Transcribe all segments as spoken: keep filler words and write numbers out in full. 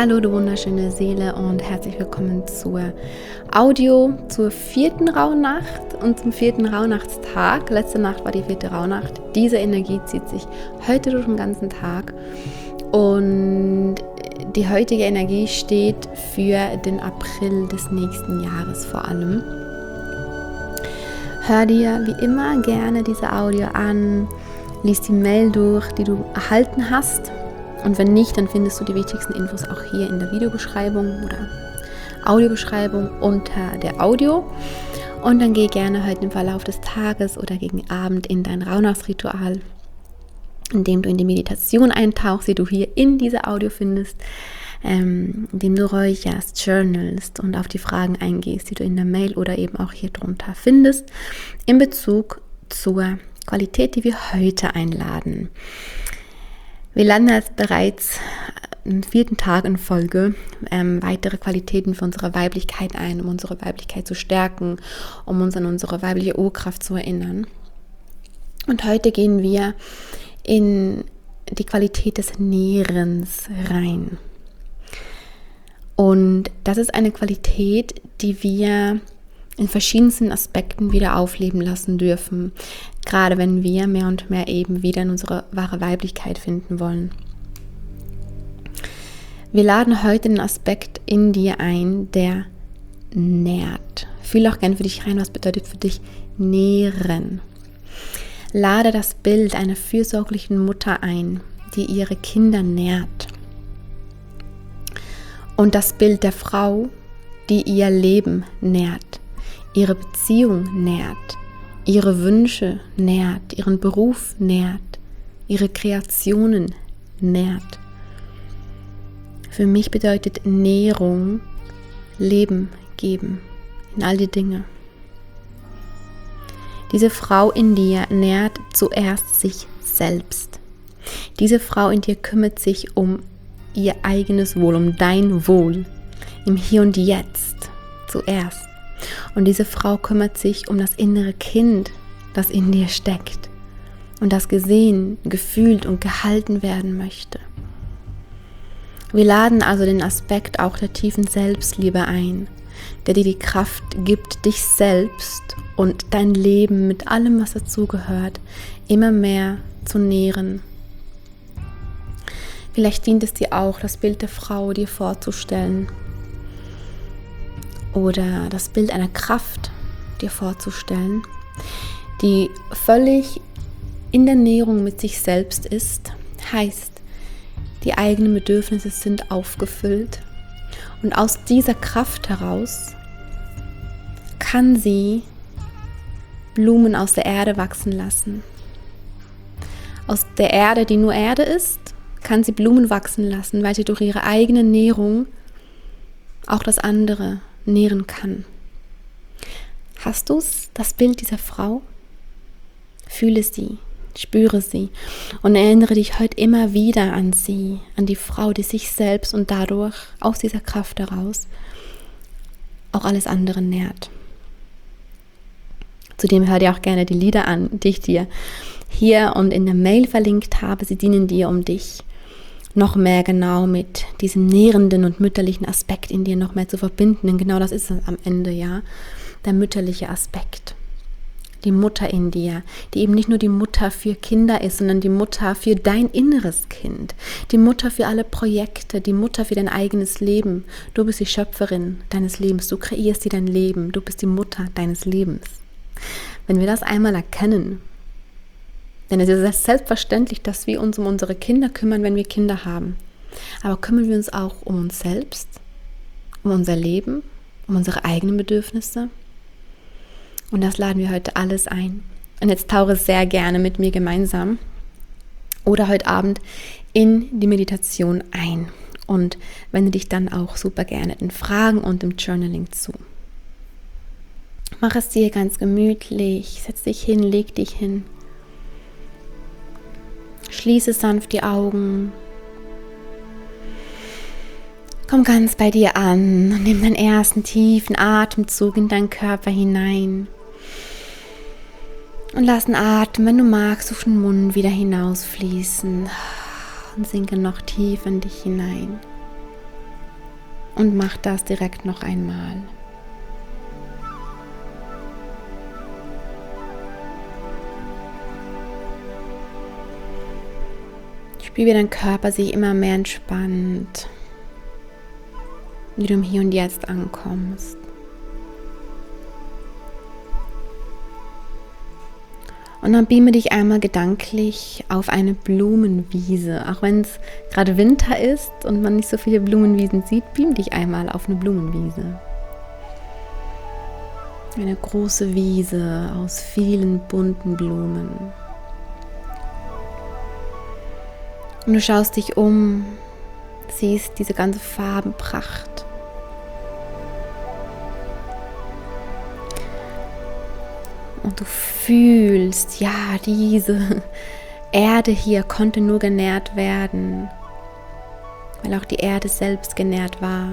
Hallo du wunderschöne Seele und herzlich willkommen zur Audio, zur vierten Rauhnacht und zum vierten Rauhnachtstag. Letzte Nacht war die vierte Rauhnacht. Diese Energie zieht sich heute durch den ganzen Tag und die heutige Energie steht für den April des nächsten Jahres vor allem. Hör dir wie immer gerne diese Audio an, lies die Mail durch, die du erhalten hast. Und wenn nicht, dann findest du die wichtigsten Infos auch hier in der Videobeschreibung oder Audiobeschreibung unter der Audio. Und dann geh gerne heute im Verlauf des Tages oder gegen Abend in dein Rauhnachtsritual, indem du in die Meditation eintauchst, die du hier in dieser Audio findest, ähm, indem du räucherst, journalst und auf die Fragen eingehst, die du in der Mail oder eben auch hier drunter findest, in Bezug zur Qualität, die wir heute einladen. Wir laden jetzt bereits am vierten Tag in Folge ähm, weitere Qualitäten für unsere Weiblichkeit ein, um unsere Weiblichkeit zu stärken, um uns an unsere weibliche Urkraft zu erinnern. Und heute gehen wir in die Qualität des Nährens rein. Und das ist eine Qualität, die wir in verschiedensten Aspekten wieder aufleben lassen dürfen, gerade wenn wir mehr und mehr eben wieder in unsere wahre Weiblichkeit finden wollen. Wir laden heute den Aspekt in dir ein, der nährt. Fühl auch gerne für dich rein, was bedeutet für dich nähren. Lade das Bild einer fürsorglichen Mutter ein, die ihre Kinder nährt. Und das Bild der Frau, die ihr Leben nährt, ihre Beziehung nährt, ihre Wünsche nährt, ihren Beruf nährt, ihre Kreationen nährt. Für mich bedeutet Nährung Leben geben in all die Dinge. Diese Frau in dir nährt zuerst sich selbst. Diese Frau in dir kümmert sich um ihr eigenes Wohl, um dein Wohl, im Hier und Jetzt zuerst. Und diese Frau kümmert sich um das innere Kind, das in dir steckt und das gesehen, gefühlt und gehalten werden möchte. Wir laden also den Aspekt auch der tiefen Selbstliebe ein, der dir die Kraft gibt, dich selbst und dein Leben mit allem, was dazugehört, immer mehr zu nähren. Vielleicht dient es dir auch, das Bild der Frau dir vorzustellen, oder das Bild einer Kraft dir vorzustellen, die völlig in der Nährung mit sich selbst ist, heißt, die eigenen Bedürfnisse sind aufgefüllt und aus dieser Kraft heraus kann sie Blumen aus der Erde wachsen lassen. Aus der Erde, die nur Erde ist, kann sie Blumen wachsen lassen, weil sie durch ihre eigene Nährung auch das andere nähren kann. Hast du es, das Bild dieser Frau? Fühle sie, spüre sie und erinnere dich heute immer wieder an sie, an die Frau, die sich selbst und dadurch aus dieser Kraft heraus auch alles andere nährt. Zudem hör dir auch gerne die Lieder an, die ich dir hier und in der Mail verlinkt habe. Sie dienen dir, um dich noch mehr genau mit diesem nährenden und mütterlichen Aspekt in dir noch mehr zu verbinden. Denn genau das ist es am Ende, ja, der mütterliche Aspekt. Die Mutter in dir, die eben nicht nur die Mutter für Kinder ist, sondern die Mutter für dein inneres Kind. Die Mutter für alle Projekte, die Mutter für dein eigenes Leben. Du bist die Schöpferin deines Lebens, du kreierst dir dein Leben, du bist die Mutter deines Lebens. Wenn wir das einmal erkennen, denn es ist selbstverständlich, dass wir uns um unsere Kinder kümmern, wenn wir Kinder haben. Aber kümmern wir uns auch um uns selbst, um unser Leben, um unsere eigenen Bedürfnisse? Und das laden wir heute alles ein. Und jetzt tauche sehr gerne mit mir gemeinsam oder heute Abend in die Meditation ein. Und wende dich dann auch super gerne den Fragen und dem Journaling zu. Mach es dir ganz gemütlich, setz dich hin, leg dich hin. Schließe sanft die Augen. Komm ganz bei dir an und nimm deinen ersten tiefen Atemzug in deinen Körper hinein. Und lass den Atem, wenn du magst, durch den Mund wieder hinausfließen. Und sinke noch tief in dich hinein. Und mach das direkt noch einmal. Spür, wie dein Körper sich immer mehr entspannt, wie du im Hier und Jetzt ankommst. Und dann beame dich einmal gedanklich auf eine Blumenwiese. Auch wenn es gerade Winter ist und man nicht so viele Blumenwiesen sieht, beame dich einmal auf eine Blumenwiese. Eine große Wiese aus vielen bunten Blumen. Und du schaust dich um, siehst diese ganze Farbenpracht. Und du fühlst, ja, diese Erde hier konnte nur genährt werden, weil auch die Erde selbst genährt war.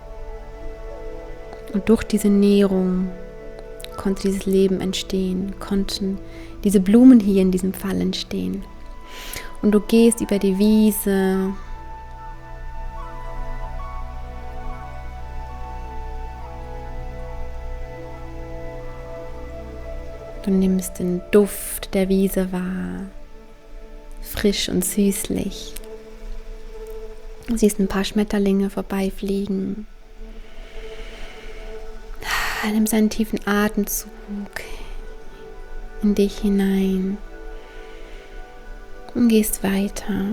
Und durch diese Nährung konnte dieses Leben entstehen, konnten diese Blumen hier in diesem Fall entstehen. Und du gehst über die Wiese. Du nimmst den Duft der Wiese wahr, frisch und süßlich. Du siehst ein paar Schmetterlinge vorbeifliegen. Nimm einen tiefen Atemzug in dich hinein und gehst weiter.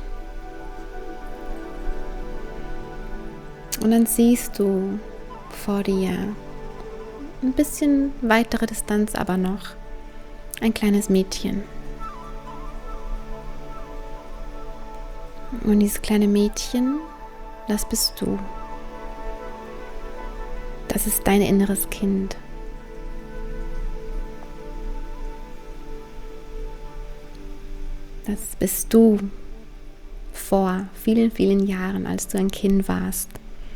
Und dann siehst du vor dir ein bisschen weitere Distanz, aber noch ein kleines Mädchen. Und dieses kleine Mädchen, das bist du. Das ist dein inneres Kind. Das bist du vor vielen, vielen Jahren, als du ein Kind warst.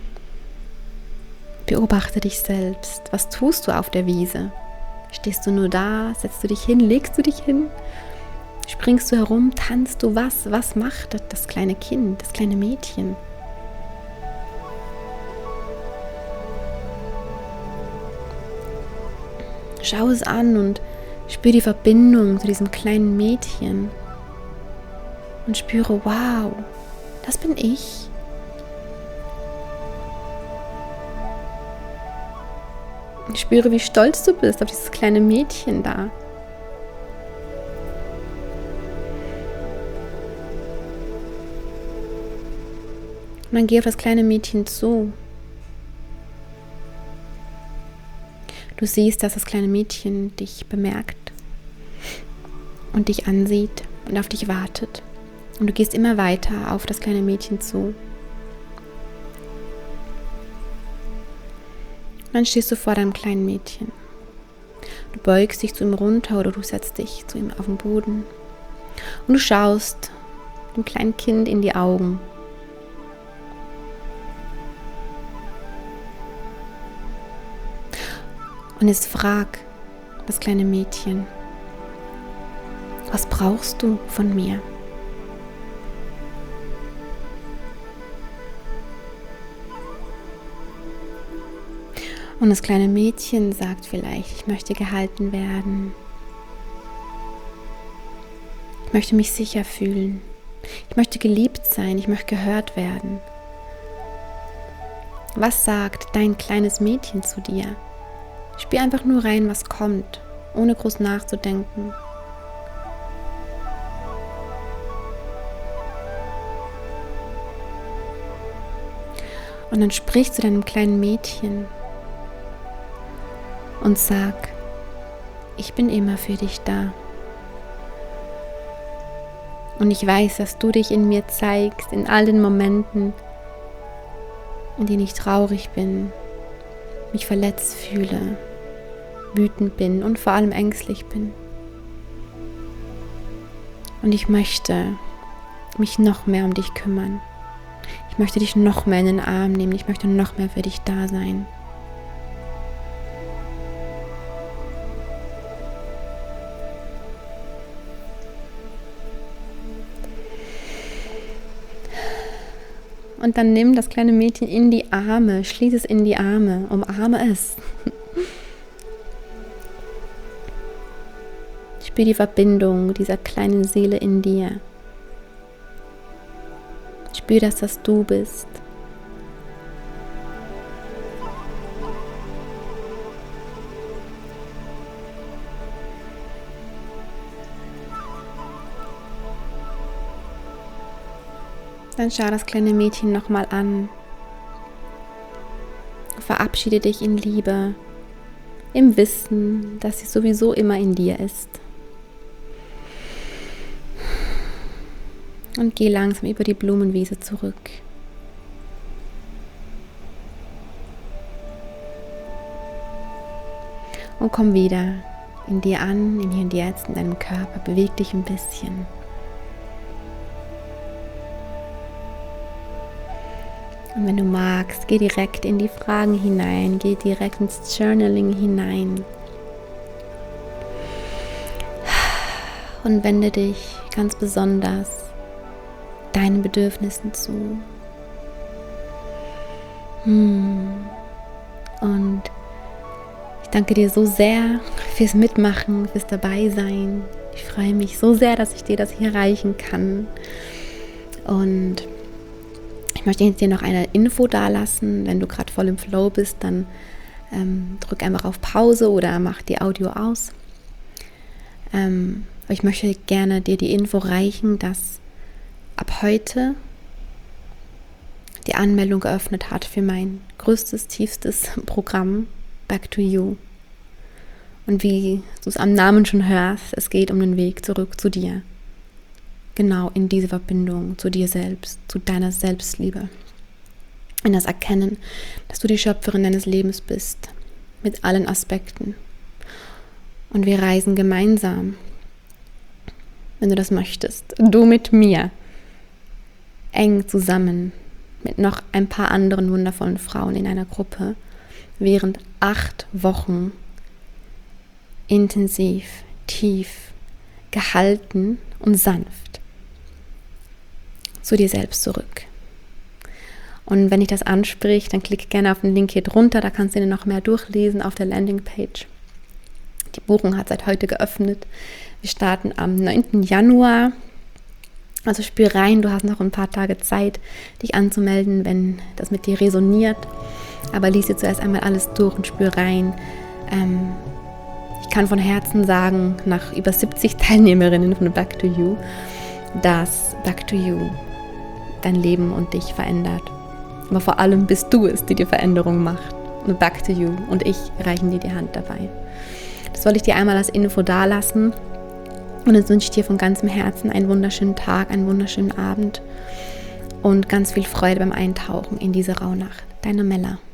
Beobachte dich selbst. Was tust du auf der Wiese? Stehst du nur da? Setzt du dich hin? Legst du dich hin? Springst du herum? Tanzt du? Was? Was macht das kleine Kind, das kleine Mädchen? Schau es an und spür die Verbindung zu diesem kleinen Mädchen. Und spüre, wow, das bin ich. Und spüre, wie stolz du bist auf dieses kleine Mädchen da. Und dann geh auf das kleine Mädchen zu. Du siehst, dass das kleine Mädchen dich bemerkt und dich ansieht und auf dich wartet. Und du gehst immer weiter auf das kleine Mädchen zu. Und dann stehst du vor deinem kleinen Mädchen. Du beugst dich zu ihm runter oder du setzt dich zu ihm auf den Boden. Und du schaust dem kleinen Kind in die Augen. Und jetzt frag das kleine Mädchen, was brauchst du von mir? Und das kleine Mädchen sagt vielleicht, ich möchte gehalten werden. Ich möchte mich sicher fühlen. Ich möchte geliebt sein. Ich möchte gehört werden. Was sagt dein kleines Mädchen zu dir? Spür einfach nur rein, was kommt, ohne groß nachzudenken. Und dann sprich zu deinem kleinen Mädchen und sag, ich bin immer für dich da. Und ich weiß, dass du dich in mir zeigst, in all den Momenten, in denen ich traurig bin, mich verletzt fühle, wütend bin und vor allem ängstlich bin. Und ich möchte mich noch mehr um dich kümmern. Ich möchte dich noch mehr in den Arm nehmen. Ich möchte noch mehr für dich da sein. Und dann nimm das kleine Mädchen in die Arme, schließ es in die Arme, umarme es. Spür die Verbindung dieser kleinen Seele in dir. Spür, dass das du bist. Dann schau das kleine Mädchen nochmal an. Verabschiede dich in Liebe, im Wissen, dass sie sowieso immer in dir ist. Und geh langsam über die Blumenwiese zurück. Und komm wieder in dir an, in hier und jetzt, in deinem Körper. Beweg dich ein bisschen. Und wenn du magst, geh direkt in die Fragen hinein, geh direkt ins Journaling hinein. Und wende dich ganz besonders deinen Bedürfnissen zu. Hm. Und ich danke dir so sehr fürs Mitmachen, fürs Dabeisein. Ich freue mich so sehr, dass ich dir das hier reichen kann. Und ich möchte jetzt dir noch eine Info dalassen. Wenn du gerade voll im Flow bist, dann ähm, drück einfach auf Pause oder mach die Audio aus. Ähm, aber ich möchte gerne dir die Info reichen, dass ab heute die Anmeldung geöffnet hat für mein größtes, tiefstes Programm Back to You. Und wie du es am Namen schon hörst, es geht um den Weg zurück zu dir. Genau in diese Verbindung zu dir selbst, zu deiner Selbstliebe. In das Erkennen, dass du die Schöpferin deines Lebens bist, mit allen Aspekten. Und wir reisen gemeinsam, wenn du das möchtest, du mit mir, eng zusammen mit noch ein paar anderen wundervollen Frauen in einer Gruppe, während acht Wochen intensiv, tief, gehalten und sanft zu dir selbst zurück. Und wenn dich das anspricht, dann klick gerne auf den Link hier drunter, da kannst du dir noch mehr durchlesen auf der Landingpage. Die Buchung hat seit heute geöffnet. Wir starten am neunten Januar. Also spür rein, du hast noch ein paar Tage Zeit, dich anzumelden, wenn das mit dir resoniert. Aber lies dir zuerst einmal alles durch und spür rein. Ähm, ich kann von Herzen sagen, nach über siebzig Teilnehmerinnen von Back to You, dass Back to You dein Leben und dich verändert. Aber vor allem bist du es, die die Veränderung macht. Und Back to You und ich reichen dir die Hand dabei. Das wollte ich dir einmal als Info dalassen. Und jetzt wünsche ich dir von ganzem Herzen einen wunderschönen Tag, einen wunderschönen Abend und ganz viel Freude beim Eintauchen in diese Rauhnacht. Deine Mella.